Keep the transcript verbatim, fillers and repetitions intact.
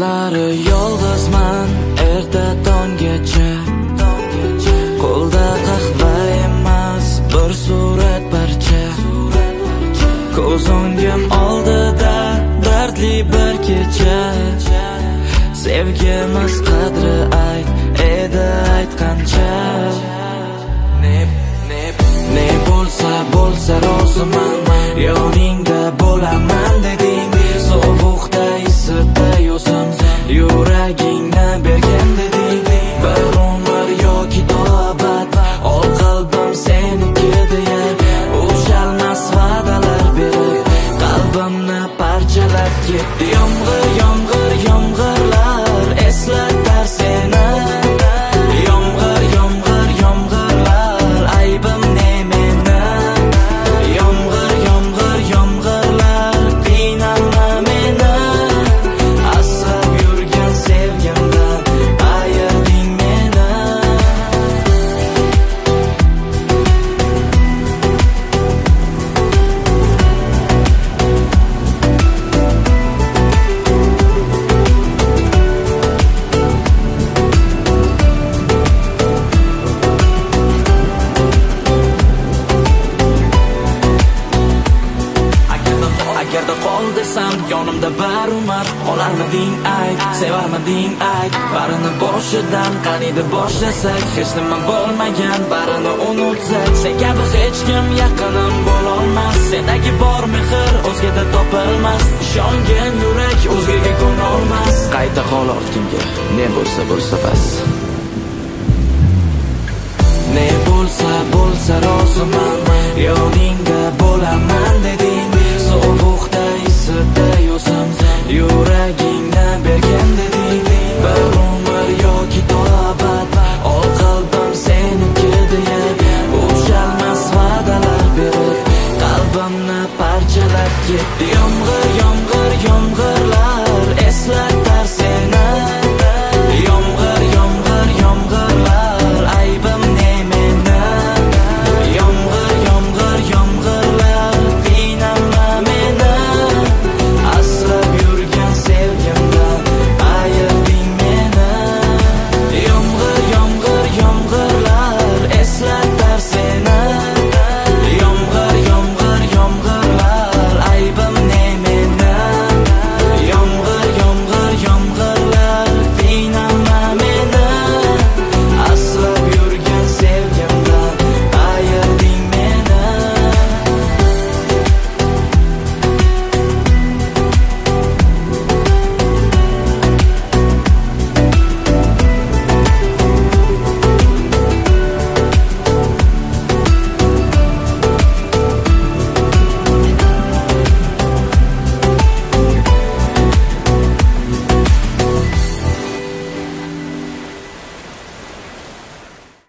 Kechalari yolg'izman erta tonggacha, qo'lda qahva emas bir surat parcha. Ko'z o'ngim oldida dardli bir kecha. Sevgimiz qadri ayt edi aytgancha. Ne ne ne bo'lsa bo'lsa roziman, yoningda bo'laman deding. Sovuqda isitdi yuzim, yuragingni bergan deding. Bir umr yoki to abad ol qalbim seniki deya ushalmas va'dalar berib qalbimni parchalab ketdi. Yomg'ir yomg'ir yomg'irlar eslatar seni. Yomg'ir yomg'ir yomg'irlar aybim ne meni. Yomg'ir yomg'ir yomg'irlar qiynalma meni. Asrab yurgan sevgimdan ayirding meni. Agarda qol desam yonimda bir umr, qolarmiding ayt, sevarmiding ayt. Barini boshidan qaniydi boshlasak, hech nima bo'lmagan barini unutsak. Sen kabi hech kim yaqinim bo'lolmas, sendagi bor mehr o'zgada topilmas. Ishongan yurak o'zgaga ko'nolmas. Qayta qol ortingga, ne bo'lsa bo'lsa bas. Ne bo'lsa bo'lsa roziman, yoningda bo'laman.